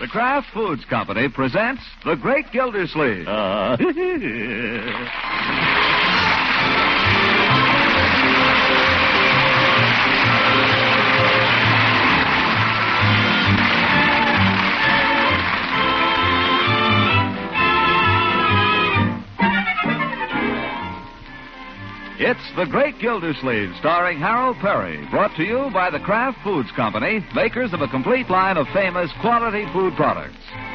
The Kraft Foods Company presents The Great Gildersleeve. It's The Great Gildersleeve, starring Harold Perry, brought to you by the Kraft Foods Company, makers of a complete line of famous quality food products.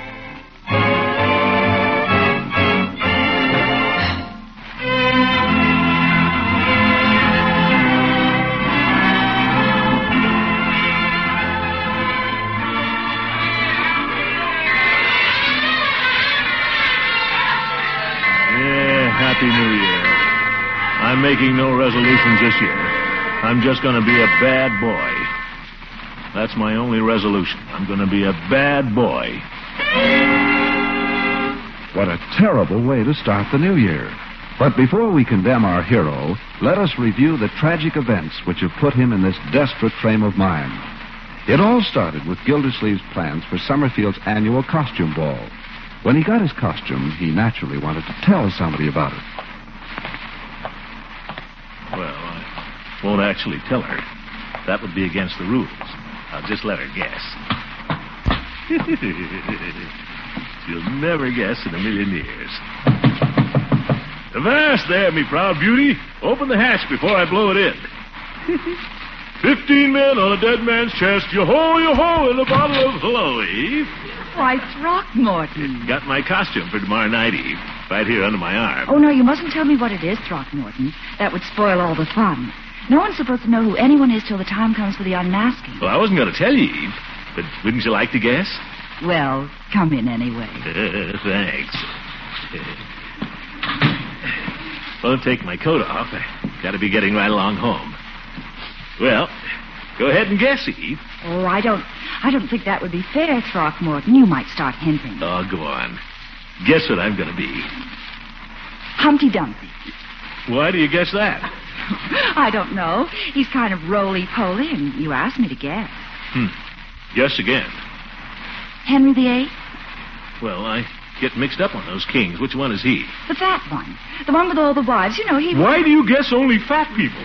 Happy New Year. I'm making no resolutions this year. I'm just going to be a bad boy. That's my only resolution. I'm going to be a bad boy. What a terrible way to start the new year. But before we condemn our hero, let us review the tragic events which have put him in this desperate frame of mind. It all started with Gildersleeve's plans for Summerfield's annual costume ball. When he got his costume, he naturally wanted to tell somebody about it. Well, I won't actually tell her. That would be against the rules. I'll just let her guess. She'll never guess in a million years. Avast there, me proud beauty. Open the hatch before I blow it in. 15 men on a dead man's chest. Yo-ho, yo-ho, in a bottle of hello, Eve. Why, Throckmorton. Got my costume for tomorrow night, Eve. Right here under my arm. Oh, no, you mustn't tell me what it is, Throckmorton. That would spoil all the fun. No one's supposed to know who anyone is till the time comes for the unmasking. Well, I wasn't going to tell you, Eve. But wouldn't you like to guess? Well, come in anyway. Thanks. Won't take my coat off. I got to be getting right along home. Well, go ahead and guess, Eve. Oh, I don't think that would be fair, Throckmorton. You might start hinting. Oh, go on. Guess what I'm going to be. Humpty Dumpty. Why do you guess that? I don't know. He's kind of roly-poly, and you asked me to guess. Guess again. Henry VIII? Well, I get mixed up on those kings. Which one is he? The fat one. The one with all the wives. You know, he... Why do you guess only fat people?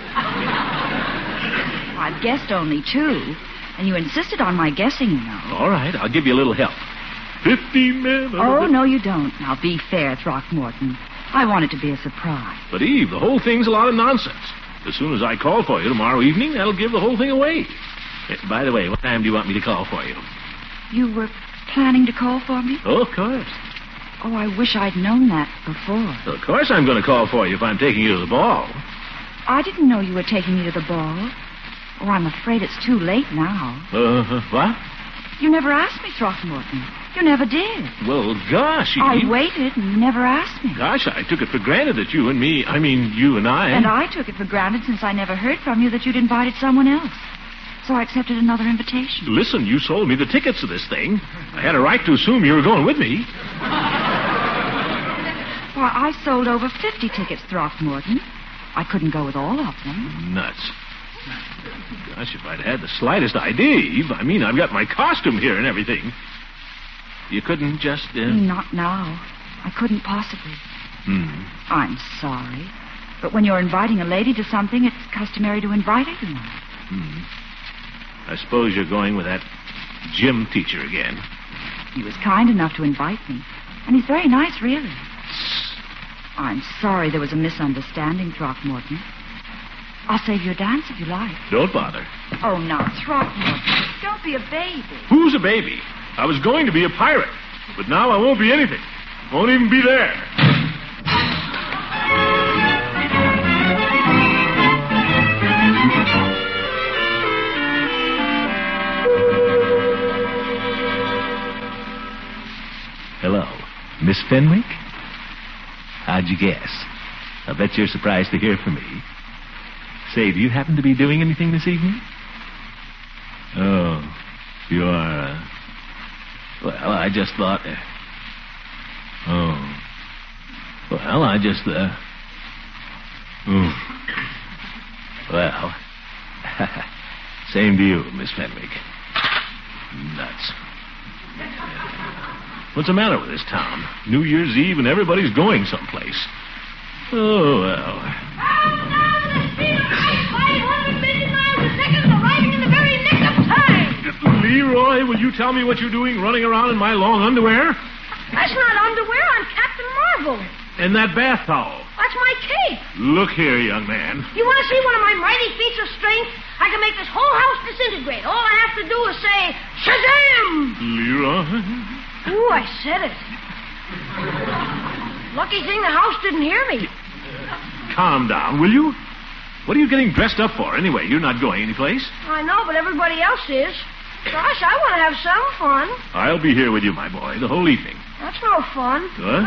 I've guessed only two, and you insisted on my guessing, you know. All right, I'll give you a little help. 15 men... Oh, no, you don't. Now, be fair, Throckmorton. I want it to be a surprise. But, Eve, the whole thing's a lot of nonsense. As soon as I call for you tomorrow evening, that'll give the whole thing away. By the way, what time do you want me to call for you? You were planning to call for me? Oh, of course. Oh, I wish I'd known that before. Well, of course I'm going to call for you if I'm taking you to the ball. I didn't know you were taking me to the ball. Oh, I'm afraid it's too late now. What? You never asked me, Throckmorton. You never did. Well, gosh, Eve. I waited and you never asked me. Gosh, I took it for granted that you and I... And I took it for granted since I never heard from you that you'd invited someone else. So I accepted another invitation. Listen, you sold me the tickets to this thing. I had a right to assume you were going with me. Why, I sold over 50 tickets, Throckmorton. I couldn't go with all of them. Nuts. Gosh, if I'd had the slightest idea, Eve. I've got my costume here and everything. You couldn't just... Not now. I couldn't possibly. I'm sorry. But when you're inviting a lady to something, it's customary to invite her, you know. I suppose you're going with that gym teacher again. He was kind enough to invite me. And he's very nice, really. I'm sorry there was a misunderstanding, Throckmorton. I'll save you a dance if you like. Don't bother. Oh, now, Throckmorton, don't be a baby. Who's a baby? I was going to be a pirate, but now I won't be anything. Won't even be there. Hello, Miss Fenwick? How'd you guess? I bet you're surprised to hear from me. Say, do you happen to be doing anything this evening? Oh, you are, Well, I just thought... Well, I just, Well, same to you, Miss Fenwick. Nuts. What's the matter with this town? New Year's Eve and everybody's going someplace. Oh, well. Leroy, will you tell me what you're doing running around in my long underwear? That's not underwear. I'm Captain Marvel. And that bath towel. That's my cape. Look here, young man. You want to see one of my mighty feats of strength? I can make this whole house disintegrate. All I have to do is say, Shazam! Leroy? Ooh, I said it. Lucky thing the house didn't hear me. Calm down, will you? What are you getting dressed up for, anyway? You're not going anyplace. I know, but everybody else is. Gosh, I want to have some fun. I'll be here with you, my boy, the whole evening. That's no fun. What?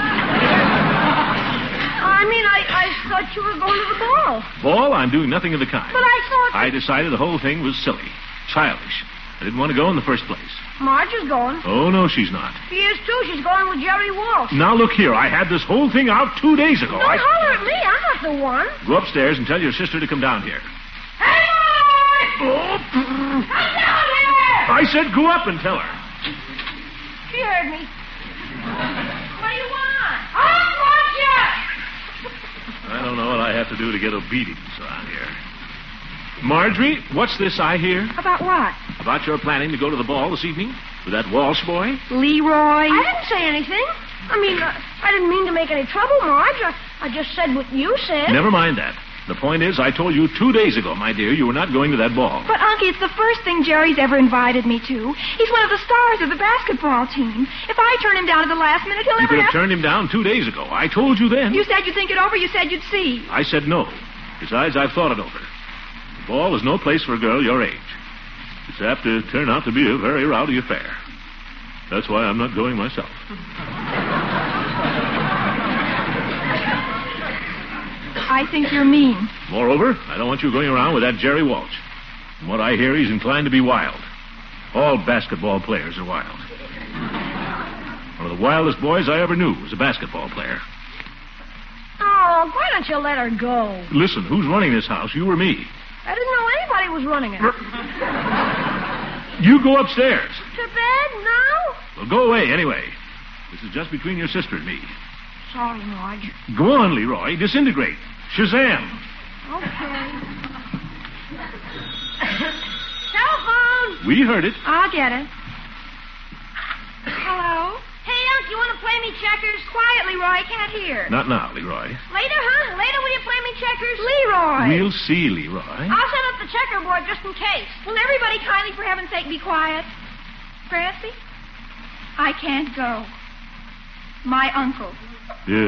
I thought you were going to the ball. Ball? I'm doing nothing of the kind. But I thought... I decided the whole thing was silly. Childish. I didn't want to go in the first place. Marge is going. Oh, no, she's not. She is, too. She's going with Jerry Walsh. Now, look here. I had this whole thing out 2 days ago. Don't holler at me. I'm not the one. Go upstairs and tell your sister to come down here. Hey, Marge! Oh. Come down here! I said go up and tell her. She heard me. What do you want? I want you! I don't know what I have to do to get obedience around here. Marjorie, what's this I hear? About what? About your planning to go to the ball this evening? With that Walsh boy? Leroy? I didn't say anything. I didn't mean to make any trouble, Marge. I just said what you said. Never mind that. The point is, I told you 2 days ago, my dear, you were not going to that ball. But, Unky, it's the first thing Jerry's ever invited me to. He's one of the stars of the basketball team. If I turn him down at the last minute, he'll You never could have turned him down 2 days ago. I told you then. You said you'd think it over. You said you'd see. I said no. Besides, I've thought it over. The ball is no place for a girl your age. It's apt to turn out to be a very rowdy affair. That's why I'm not going myself. I think you're mean. Moreover, I don't want you going around with that Jerry Walsh. From what I hear, he's inclined to be wild. All basketball players are wild. One of the wildest boys I ever knew was a basketball player. Oh, why don't you let her go? Listen, who's running this house, you or me? I didn't know anybody was running it. You go upstairs. To bed now? Well, go away anyway. This is just between your sister and me. Sorry, Marge. Go on, Leroy. Disintegrate. Shazam. Okay. Cell phone. We heard it. I'll get it. Hello? Hey, Unc, you want to play me checkers? Quiet, Leroy. I can't hear. Not now, Leroy. Later, huh? Later, will you play me checkers? Leroy! We'll see, Leroy. I'll set up the checkerboard just in case. Will everybody kindly, for heaven's sake, be quiet? Francie? I can't go. My uncle. Yes.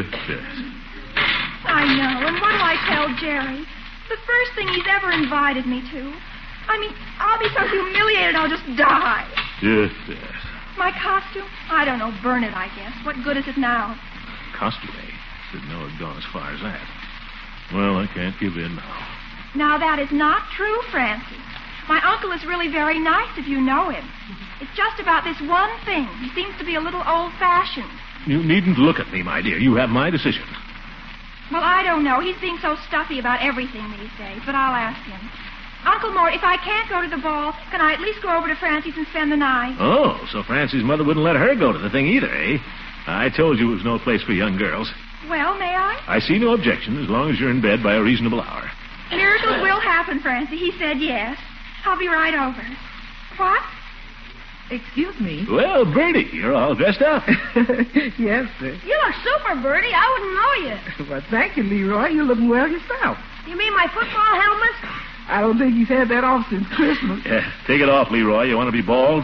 I know. And what do I tell Jerry? The first thing he's ever invited me to. I'll be so humiliated I'll just die. Yes. My costume? I don't know. Burn it, I guess. What good is it now? Costume, eh? Didn't know it'd gone as far as that. Well, I can't give in now. Now, that is not true, Francie. My uncle is really very nice if you know him. It's just about this one thing. He seems to be a little old-fashioned. You needn't look at me, my dear. You have my decision. Well, I don't know. He's being so stuffy about everything these days, but I'll ask him. Uncle Mort, if I can't go to the ball, can I at least go over to Francie's and spend the night? Oh, so Francie's mother wouldn't let her go to the thing either, eh? I told you it was no place for young girls. Well, may I? I see no objection as long as you're in bed by a reasonable hour. Miracles will happen, Francie. He said yes. I'll be right over. What? Excuse me. Well, Bertie, you're all dressed up. Yes, sir. You look super, Bertie. I wouldn't know you. Well, thank you, Leroy. You're looking well yourself. You mean my football helmet? I don't think you've had that off since Christmas. Yeah, take it off, Leroy. You want to be bald?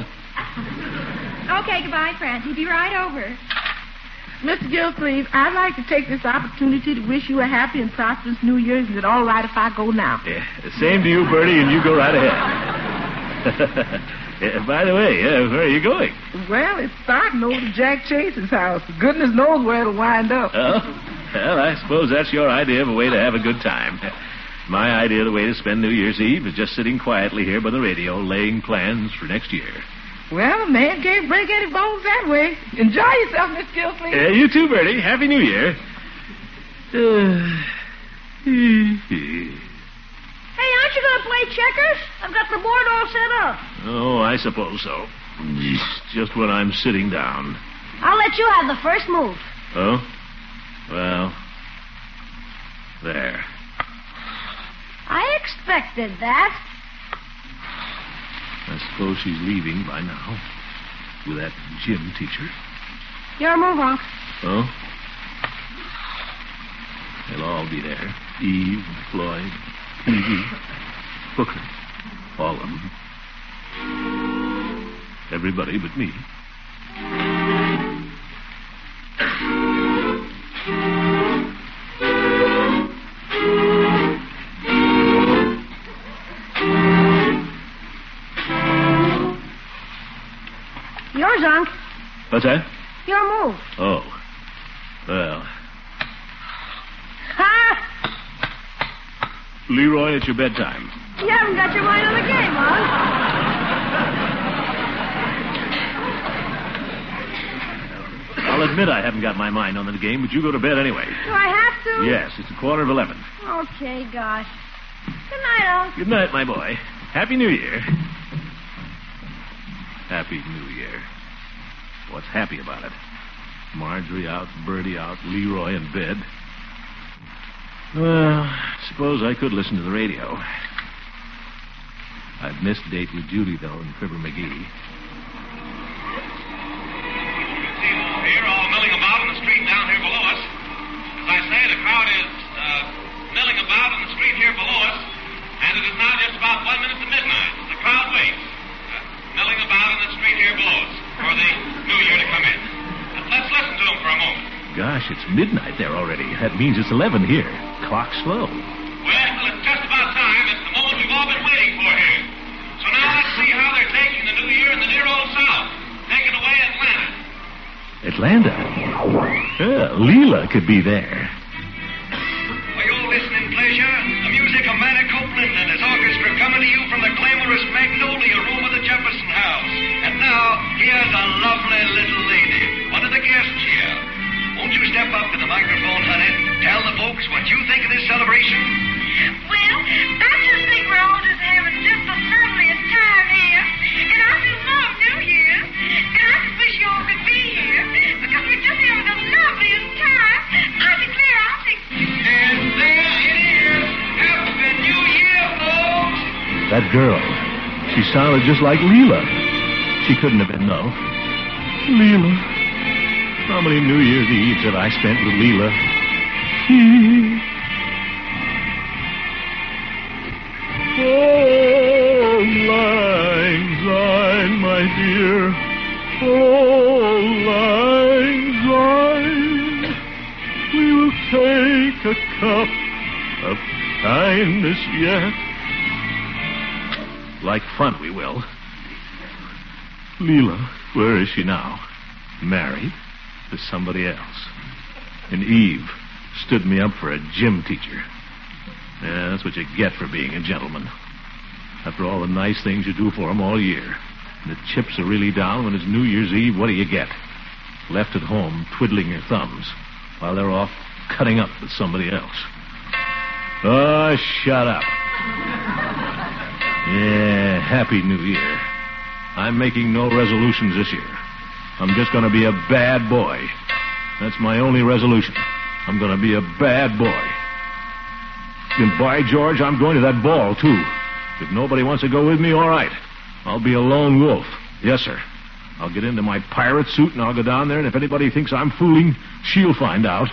Okay, goodbye, Francie. Be right over. Mr. Gilsleeve, I'd like to take this opportunity to wish you a happy and prosperous New Year's. Is it all right if I go now? Yeah, same to you, Bertie, and you go right ahead. By the way, where are you going? Well, it's starting over to Jack Chase's house. Goodness knows where it'll wind up. Oh? Well, I suppose that's your idea of a way to have a good time. My idea of the way to spend New Year's Eve is just sitting quietly here by the radio, laying plans for next year. Well, a man can't break any bones that way. Enjoy yourself, Miss Gilsleeve. You too, Bertie. Happy New Year. Hey, aren't you going to play checkers? I've got the board all set up. Oh, I suppose so. Just when I'm sitting down. I'll let you have the first move. Oh? Well, there. I expected that. I suppose she's leaving by now with that gym teacher. Your move, Unc. Oh? They'll all be there. Eve, Floyd, Evie, Hooker. All of them. Everybody but me. Yours, Unc. What's that? Your move. Oh. Well. Ha! Leroy, it's your bedtime. You haven't got your mind on the game, Unc. I'll admit I haven't got my mind on the game, but you go to bed anyway. Do I have to? Yes, it's 11:15. Okay, gosh. Good night, Unc. Good night, my boy. Happy New Year. Happy New Year. What's happy about it? Marjorie out, Bertie out, Leroy in bed. Well, suppose I could listen to the radio. I've missed date with Judy, though, and Fibber McGee. Here, all milling about in the street down here below us. As I say, the crowd is milling about in the street here below us, and it is now just about 1 minute to midnight. The crowd waits, milling about in the street here below us for the new year to come in. Let's listen to them for a moment. Gosh, it's midnight there already. That means it's 11 here. Clock's slow. Well, it's just about time. It's the moment we've all been waiting for here. So now let's see how they're taking the new year in the dear old South. Taking away Atlanta. Atlanta? Leela could be there. For your listening pleasure, the music of Manny Copeland and his orchestra coming to you from the glamorous Magnolia room of the Jefferson House. And now, here's a lovely little lady, one of the guests here. Won't you step up to the microphone, honey? Tell the folks what you think of this celebration. Well, I just think we're all just having just the loveliest time here. And I just love New Year's. And I just wish you all could be here. Because we're just having the loveliest time. I declare I'll take... And there it is. Happy New Year, folks. That girl. She sounded just like Leela. She couldn't have been, no. Leela. How many New Year's Eves have I spent with Leela? Oh, lang syne, my dear. Oh, lang syne. We will take a cup of kindness yet. Like fun, we will. Leela, where is she now? Married to somebody else. And Eve stood me up for a gym teacher. Yeah, that's what you get for being a gentleman. After all the nice things you do for them all year. And the chips are really down when it's New Year's Eve, what do you get? Left at home twiddling your thumbs while they're off cutting up with somebody else. Oh, shut up. Yeah, Happy New Year. I'm making no resolutions this year. I'm just going to be a bad boy. That's my only resolution. I'm going to be a bad boy. And by George, I'm going to that ball, too. If nobody wants to go with me, all right. I'll be a lone wolf. Yes, sir. I'll get into my pirate suit and I'll go down there, and if anybody thinks I'm fooling, she'll find out.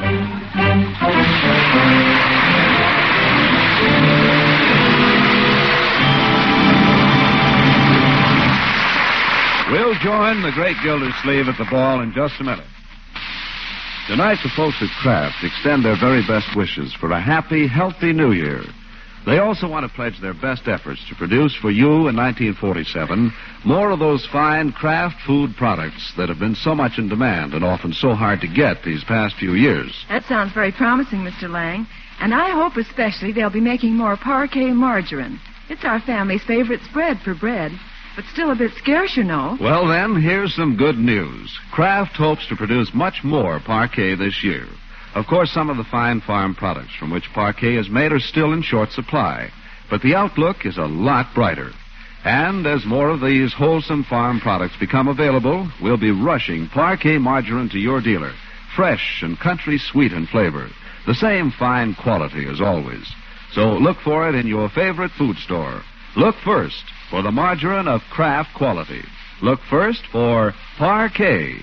We'll join the great Gildersleeve at the ball in just a minute. Tonight, the folks at Kraft extend their very best wishes for a happy, healthy New Year. They also want to pledge their best efforts to produce for you in 1947 more of those fine Kraft food products that have been so much in demand and often so hard to get these past few years. That sounds very promising, Mr. Lang. And I hope especially they'll be making more parquet margarine. It's our family's favorite spread for bread. But still a bit scarce, you know. Well, then, here's some good news. Kraft hopes to produce much more parquet this year. Of course, some of the fine farm products from which parquet is made are still in short supply. But the outlook is a lot brighter. And as more of these wholesome farm products become available, we'll be rushing Parquet margarine to your dealer. Fresh and country sweet in flavor. The same fine quality as always. So look for it in your favorite food store. Look first for the margarine of Kraft quality. Look first for Parquet,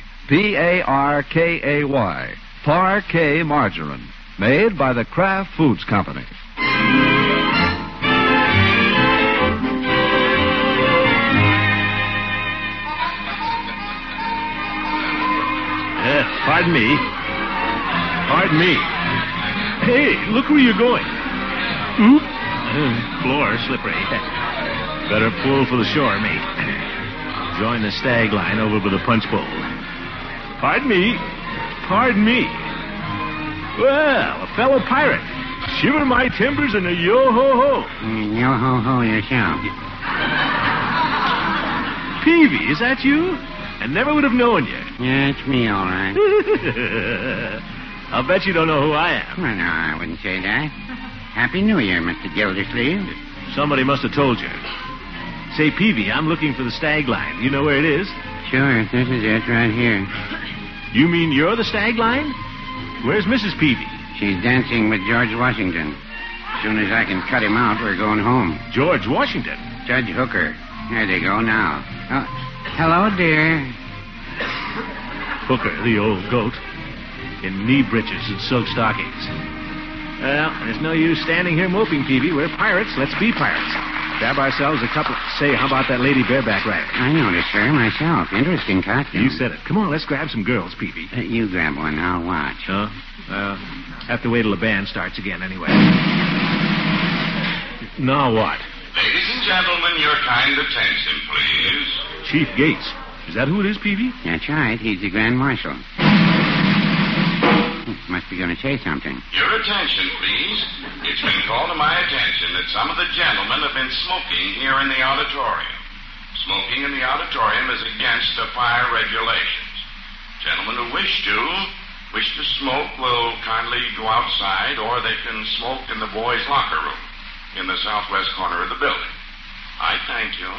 Parkay, Parquet margarine, made by the Kraft Foods Company. Pardon me. Pardon me. Hey, look where you're going. Oop. Floor slippery. Better pull for the shore, mate. Join the stag line over by the punch bowl. Pardon me. Pardon me. Well, a fellow pirate. Shiver my timbers and a yo-ho-ho. Yo-ho-ho yourself. Peavy, is that you? I never would have known you. Yeah, it's me, all right. I'll bet you don't know who I am. Well, no, I wouldn't say that. Happy New Year, Mr. Gildersleeve. Somebody must have told you. Say, Peavy, I'm looking for the stag line. You know where it is? Sure, this is it right here. You mean you're the stag line? Where's Mrs. Peavy? She's dancing with George Washington. As soon as I can cut him out, we're going home. George Washington? Judge Hooker. There they go now. Oh, hello, dear. Hooker, the old goat, in knee breeches and silk stockings. Well, there's no use standing here moping, Peavy. We're pirates. Let's be pirates. Grab ourselves a couple. Say, how about that lady bareback rider? I noticed her myself. Interesting costume. You said it. Come on, let's grab some girls, Peavy. You grab one. I'll watch. Huh? Have to wait till the band starts again anyway. Now what? Ladies and gentlemen, your kind attention, please. Chief Gates. Is that who it is, Peavy? That's right. He's the Grand Marshal. Must be going to say something. Your attention, please. It's been called to my attention that some of the gentlemen have been smoking here in the auditorium. Smoking in the auditorium is against the fire regulations. Gentlemen who wish to smoke will kindly go outside, or they can smoke in the boys' locker room in the southwest corner of the building. I thank you.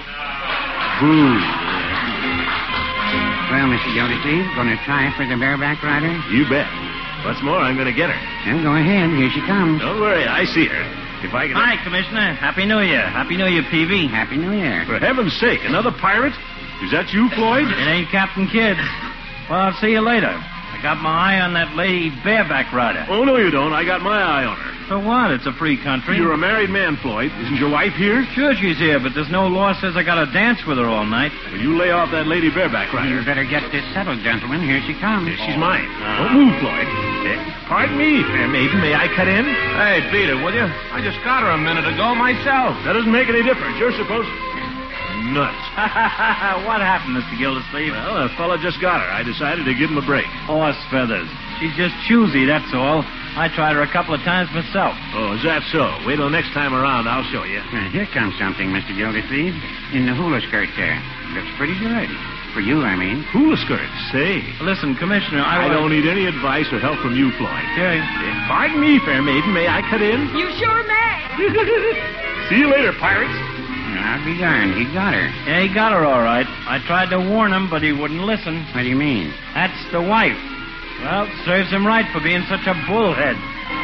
Well, Mr. Gildersleeve, going to try for the bareback rider? You bet. What's more, I'm going to get her. Well, go ahead. Here she comes. Don't worry, I see her. If I can... Hi, Commissioner. Happy New Year. Happy New Year, Peavy. Happy New Year. For heaven's sake, another pirate? Is that you, Floyd? It ain't Captain Kidd. Well, I'll see you later. I got my eye on that lady bareback rider. Oh, no, you don't. I got my eye on her. So what? It's a free country. You're a married man, Floyd. Isn't your wife here? Sure she's here, but there's no law says I gotta dance with her all night. Well, you lay off that lady bareback rider. You better get this settled, gentlemen. Here she comes. She's mine. Don't move, Floyd. Pardon me, fair maiden. May I cut in? Hey, beat it, will you? I just got her a minute ago myself. That doesn't make any difference. You're supposed... Nuts. What happened, Mr. Gildersleeve? Well, a fella just got her. I decided to give him a break. Horse feathers. She's just choosy, that's all. I tried her a couple of times myself. Oh, is that so? Wait till next time around. I'll show you. Here comes something, Mr. Gildersleeve. In the hula skirt there. Looks pretty good. For you, I mean. Hula skirts? Say. Listen, Commissioner, I don't need any advice or help from you, Floyd. Okay. Pardon me, fair maiden. May I cut in? You sure may. See you later, pirates. I'll be darned. He got her. Yeah, he got her all right. I tried to warn him, but he wouldn't listen. What do you mean? That's the wife. Well, serves him right for being such a bullhead.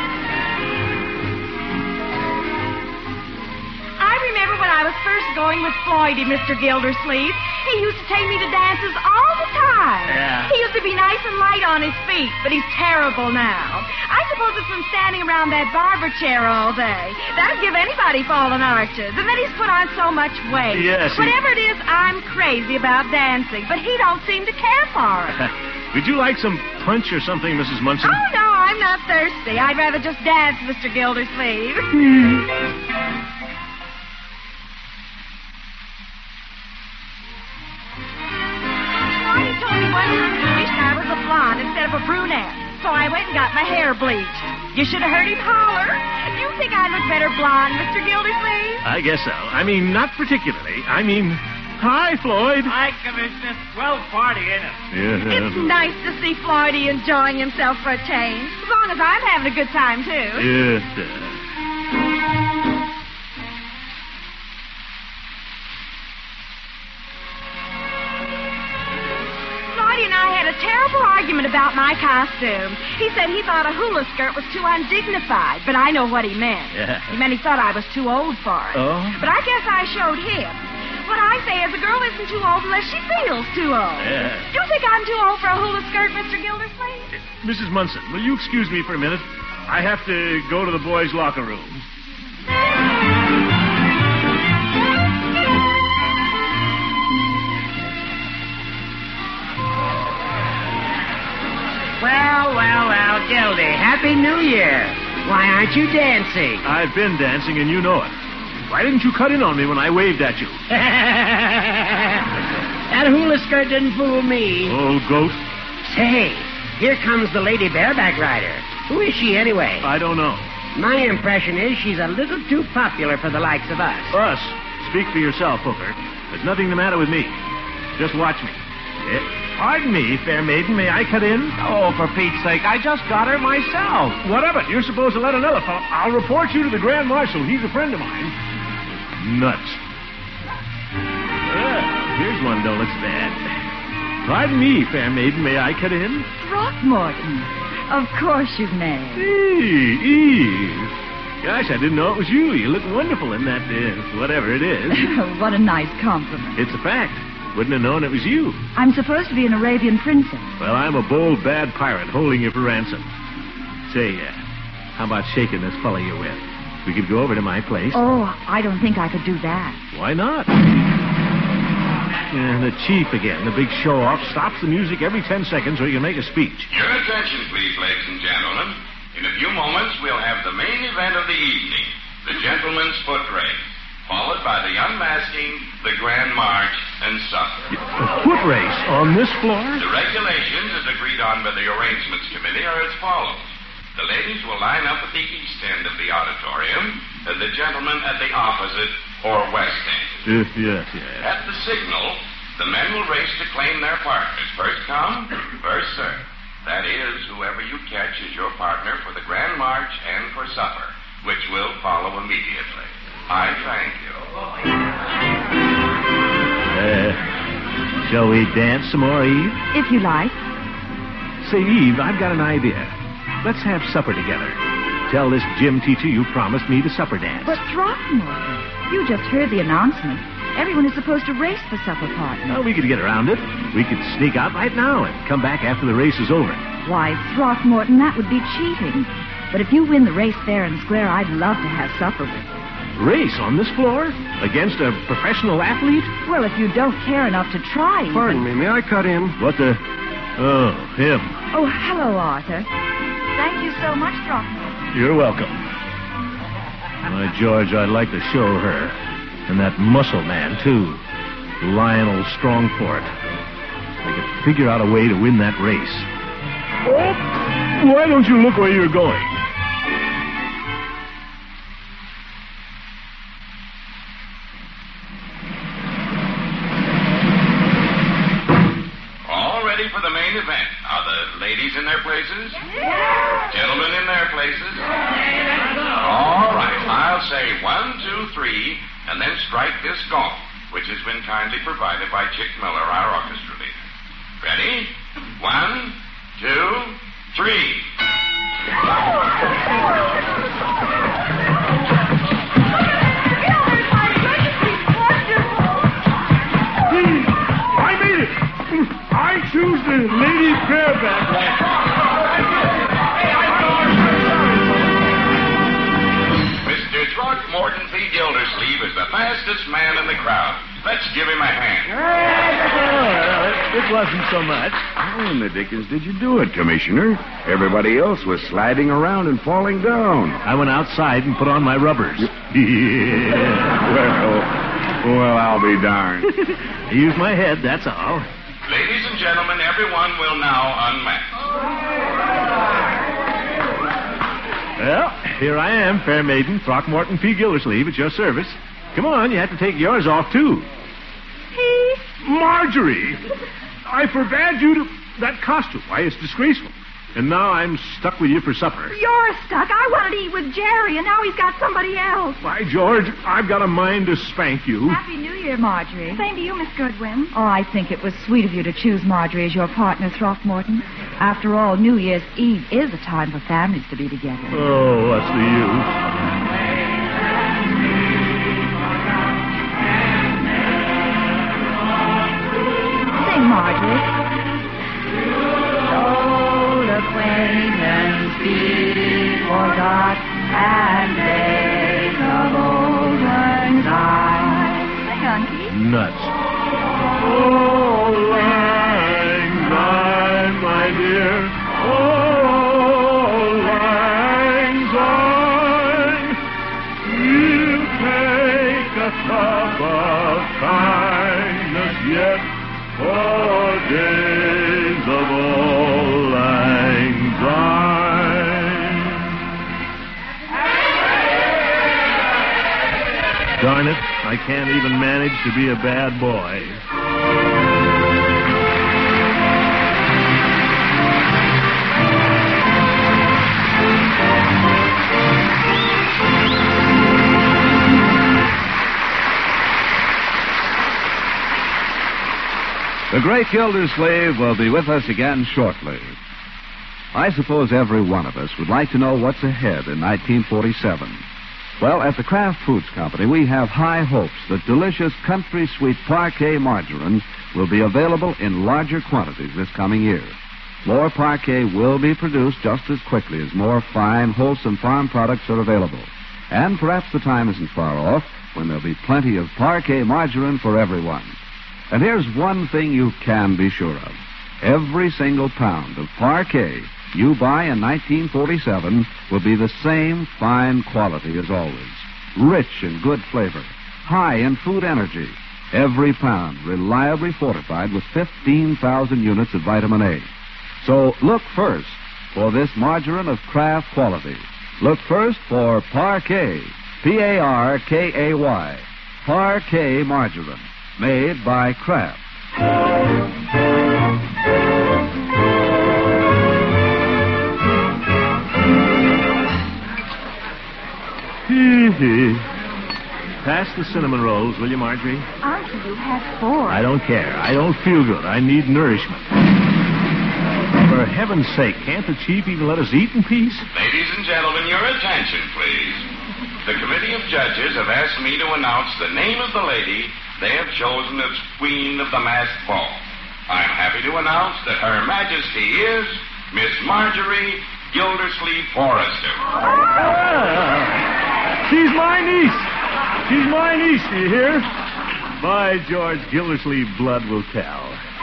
I remember when I was first going with Floydie, Mr. Gildersleeve. He used to take me to dances all the time. Yeah. He used to be nice and light on his feet, but he's terrible now. I suppose it's from standing around that barber chair all day. That'd give anybody fallen arches. And then he's put on so much weight. Yes. Whatever it is, I'm crazy about dancing, but he don't seem to care for it. Would you like some punch or something, Mrs. Munson? Oh, no, I'm not thirsty. I'd rather just dance, Mr. Gildersleeve. He told me one time he wished I was a blonde instead of a brunette, so I went and got my hair bleached. You should have heard him holler. Do you think I look better blonde, Mr. Gildersleeve? I guess so. I mean, not particularly. I mean, hi, Floyd. Hi, Commissioner. Swell party, ain't it? Yeah. It's nice to see Floydie enjoying himself for a change, as long as I'm having a good time, too. Yes, had a terrible argument about my costume. He said he thought a hula skirt was too undignified, but I know what he meant. Yeah. He meant he thought I was too old for it. Oh? But I guess I showed him. What I say is a girl isn't too old unless she feels too old. Yeah. Do you think I'm too old for a hula skirt, Mr. Gildersleeve? Mrs. Munson, will you excuse me for a minute? I have to go to the boys' locker room. Well, Gildy, Happy New Year. Why aren't you dancing? I've been dancing, and you know it. Why didn't you cut in on me when I waved at you? That hula skirt didn't fool me. Old goat. Say, here comes the lady bareback rider. Who is she, anyway? I don't know. My impression is she's a little too popular for the likes of us. Us? Speak for yourself, Hooker. There's nothing the matter with me. Just watch me. Pardon me, fair maiden. May I cut in? Oh, for Pete's sake, I just got her myself. What of it? You're supposed to let another fellow. I'll report you to the Grand Marshal. He's a friend of mine. Nuts. Here's one don't look bad. Pardon me, fair maiden. May I cut in? Throckmorton. Of course you may. Eve. Gosh, I didn't know it was you. You look wonderful in that, whatever it is. What a nice compliment. It's a fact. Wouldn't have known it was you. I'm supposed to be an Arabian princess. Well, I'm a bold, bad pirate holding you for ransom. Say, how about shaking this fellow you're with? We could go over to my place. Oh, I don't think I could do that. Why not? The chief again, the big show-off, stops the music every 10 seconds or he can make a speech. Your attention, please, ladies and gentlemen. In a few moments, we'll have the main event of the evening, the gentleman's foot race, followed by the unmasking, the grand march, and supper. A foot race on this floor? The regulations, as agreed on by the arrangements committee, are as follows. The ladies will line up at the east end of the auditorium, and the gentlemen at the opposite or west end. Yes. At the signal, the men will race to claim their partners. First come, first served. That is, whoever you catch is your partner for the grand march and for supper, which will follow immediately. I thank you. Shall we dance some more, Eve? If you like. Say, Eve, I've got an idea. Let's have supper together. Tell this gym teacher you promised me the supper dance. But Throckmorton, you just heard the announcement. Everyone is supposed to race the supper partner. Well, we could get around it. We could sneak out right now and come back after the race is over. Why, Throckmorton, that would be cheating. But if you win the race fair and square, I'd love to have supper with you. Race on this floor? Against a professional athlete? Well, if you don't care enough to try... Pardon me, may I cut in? What the... Oh, him. Oh, hello, Arthur. Thank you so much, Throckmorton. You're welcome. My George, I'd like to show her. And that muscle man, too. Lionel Strongfort. I could figure out a way to win that race. Oh, why don't you look where you're going? All ready for the main event. Are the ladies in their places? Yeah. Gentlemen in their places? All right. I'll say 1, 2, 3, and then strike this gong, which has been kindly provided by Chick Miller, our orchestra leader. Ready? 1, 2, 3. I made it! I choose the lady bareback. Mr. Throckmorton P. Gildersleeve is the fastest man in the crowd. Let's give him a hand. It wasn't so much. How in the dickens did you do it, Commissioner? Everybody else was sliding around and falling down. I went outside and put on my rubbers. Well, I'll be darned. I used my head, that's all. Ladies and gentlemen, everyone will now unmask. Well, here I am, fair maiden, Throckmorton P. Gildersleeve, at your service. Come on, you have to take yours off, too. He? Marjorie! I forbade you to... That costume. Why, it's disgraceful. And now I'm stuck with you for supper. You're stuck. I wanted to eat with Jerry, and now he's got somebody else. By George, I've got a mind to spank you. Happy New Year, Marjorie. Same to you, Miss Goodwin. Oh, I think it was sweet of you to choose Marjorie as your partner, Throckmorton. After all, New Year's Eve is a time for families to be together. Oh, what's the use? Sing, Marjorie. Old acquaintance be forgot, and days of old lang syne. Sing, Unky. Nuts. Old lang syne, my dear. Old lang syne. We'll take a cup of kindness yet for days of old lang syne. Darn it, I can't even manage to be a bad boy. The great Gildersleeve will be with us again shortly. I suppose every one of us would like to know what's ahead in 1947. Well, at the Kraft Foods Company, we have high hopes that delicious country sweet Parquet margarine will be available in larger quantities this coming year. More Parquet will be produced just as quickly as more fine, wholesome farm products are available. And perhaps the time isn't far off when there'll be plenty of Parquet margarine for everyone. And here's one thing you can be sure of. Every single pound of Parquet you buy in 1947 will be the same fine quality as always. Rich in good flavor, high in food energy. Every pound reliably fortified with 15,000 units of vitamin A. So look first for this margarine of Kraft quality. Look first for Parquet, Parkay, Parquet margarine, made by Kraft. Pass the cinnamon rolls, will you, Marjorie? Uncle, you had 4. I don't care. I don't feel good. I need nourishment. For heaven's sake, can't the chief even let us eat in peace? Ladies and gentlemen, your attention, please. The committee of judges have asked me to announce the name of the lady they have chosen as Queen of the Masked Ball. I'm happy to announce that Her Majesty is Miss Marjorie Gildersleeve Forrester. She's my niece. She's my niece, do you hear? By George, Gildersleeve blood will tell.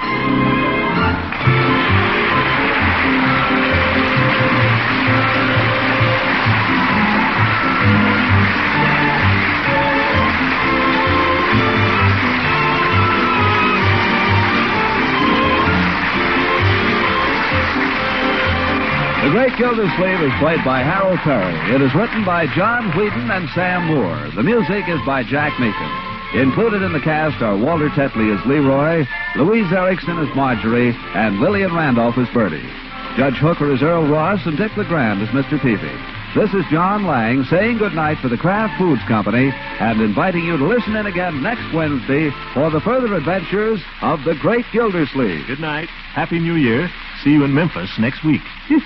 The Great Gildersleeve is played by Harold Perry. It is written by John Whedon and Sam Moore. The music is by Jack Meakin. Included in the cast are Walter Tetley as Leroy, Louise Erickson as Marjorie, and Lillian Randolph as Bertie. Judge Hooker is Earl Ross, and Dick LeGrand is Mr. Peavy. This is John Lang saying goodnight for the Kraft Foods Company and inviting you to listen in again next Wednesday for the further adventures of the Great Gildersleeve. Good night. Happy New Year. See you in Memphis next week.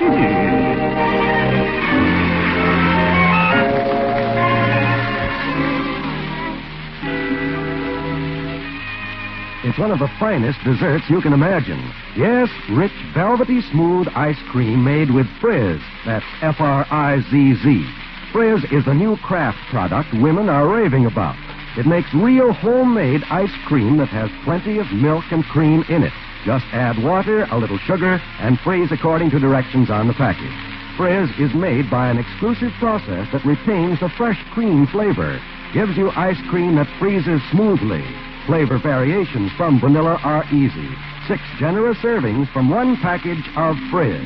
It's one of the finest desserts you can imagine. Yes, rich, velvety, smooth ice cream made with Frizz. That's F-R-I-Z-Z. Frizz is the new Kraft product women are raving about. It makes real homemade ice cream that has plenty of milk and cream in it. Just add water, a little sugar, and freeze according to directions on the package. Frizz is made by an exclusive process that retains the fresh cream flavor. Gives you ice cream that freezes smoothly. Flavor variations from vanilla are easy. 6 generous servings from one package of Frizz.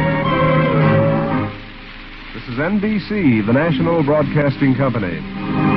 This is NBC, the National Broadcasting Company.